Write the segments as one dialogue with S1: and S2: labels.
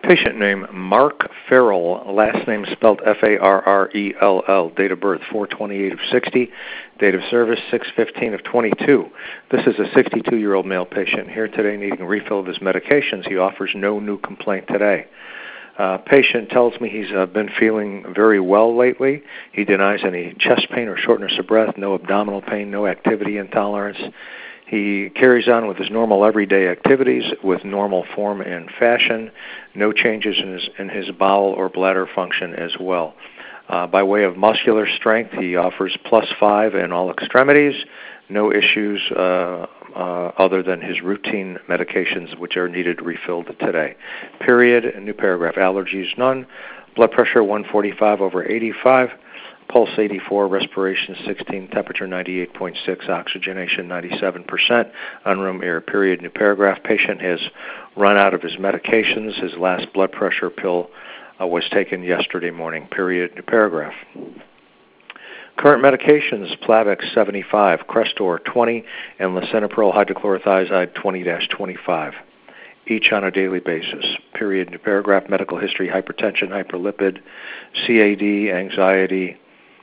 S1: Patient name Mark Farrell, last name spelled Farrell, date of birth 4/28 of 60, date of service 6/15 of 22. This is a 62-year-old male patient here today needing a refill of his medications. He offers no new complaint today. Patient tells me he's been feeling very well lately. He denies any chest pain or shortness of breath, no abdominal pain, no activity intolerance. He carries on with his normal everyday activities with normal form and fashion, no changes in his bowel or bladder function as well. By way of muscular strength, he offers +5 in all extremities, no issues other than his routine medications which are needed refilled today. Period. New paragraph. Allergies, none. Blood pressure 145/85. Pulse 84, respiration 16, temperature 98.6, oxygenation 97%, on-room air, period. New paragraph. Patient has run out of his medications. His last blood pressure pill was taken yesterday morning, period. New paragraph. Current medications, Plavix 75, Crestor 20, and lisinopril hydrochlorothiazide 20-25, each on a daily basis, period. New paragraph. Medical history, hypertension, hyperlipid, CAD, anxiety,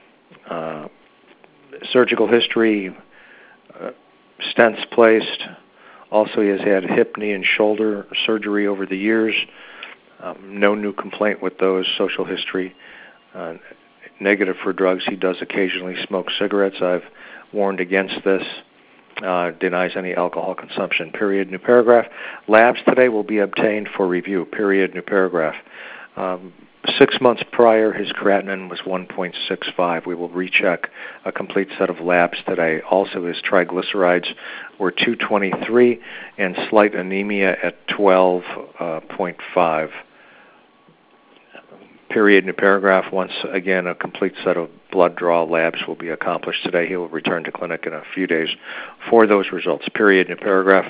S1: surgical history, stents placed. Also, he has had hip, knee, and shoulder surgery over the years. No new complaint with those. Social history, negative for drugs. He does occasionally smoke cigarettes. I've warned against this. Denies any alcohol consumption, period. New paragraph. Labs today will be obtained for review, period. New paragraph. 6 months prior, his creatinine was 1.65. We will recheck a complete set of labs today. Also, his triglycerides were 223 and slight anemia at 12.5. Period. New paragraph. Once again, a complete set of blood draw labs will be accomplished today. He will return to clinic in a few days for those results. Period. New paragraph.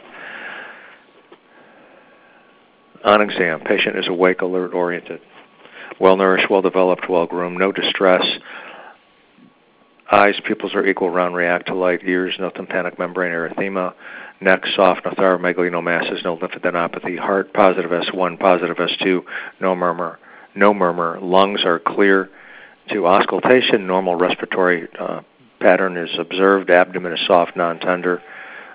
S1: On exam, patient is awake, alert, oriented, well-nourished, well-developed, well-groomed, no distress. Eyes, pupils are equal, round, react to light. Ears, no tympanic membrane erythema. Neck, soft, no thyromegalinomasses, no lymphadenopathy. Heart, positive S1, positive S2, no murmur. No murmur. Lungs are clear to auscultation. Normal respiratory pattern is observed. Abdomen is soft, non-tender.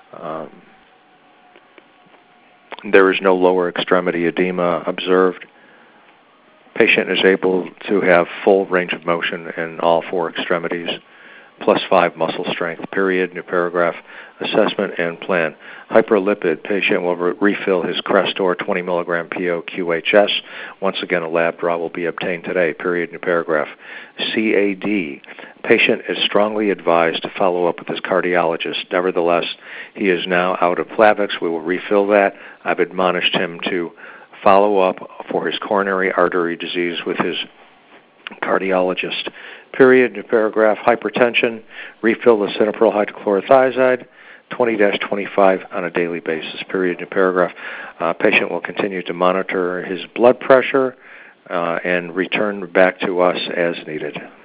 S1: There is no lower extremity edema observed. Patient is able to have full range of motion in all 4 extremities, +5 muscle strength, period. New paragraph. Assessment and plan. Hyperlipid. Patient will refill his Crestor 20 milligram PO QHS. Once again, a lab draw will be obtained today, period. New paragraph. CAD. Patient is strongly advised to follow up with his cardiologist. Nevertheless, he is now out of Plavix. We will refill that. I've admonished him to follow up for his coronary artery disease with his cardiologist. Period. New paragraph. Hypertension. Refill lisinopril hydrochlorothiazide 20-25 on a daily basis. Period. New paragraph. Patient will continue to monitor his blood pressure and return back to us as needed.